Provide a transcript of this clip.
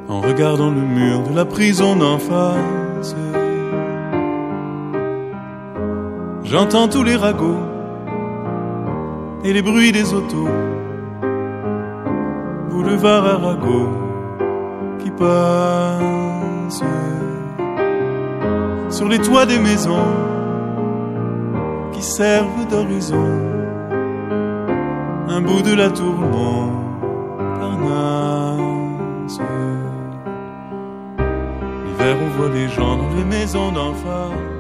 en regardant le mur de la prison d'en face. J'entends tous les ragots et les bruits des autos, boulevard Arago qui passe sur les toits des maisons qui servent d'horizon, un bout de la tour Montparnasse. L'hiver on voit les gens dans les maisons d'en face.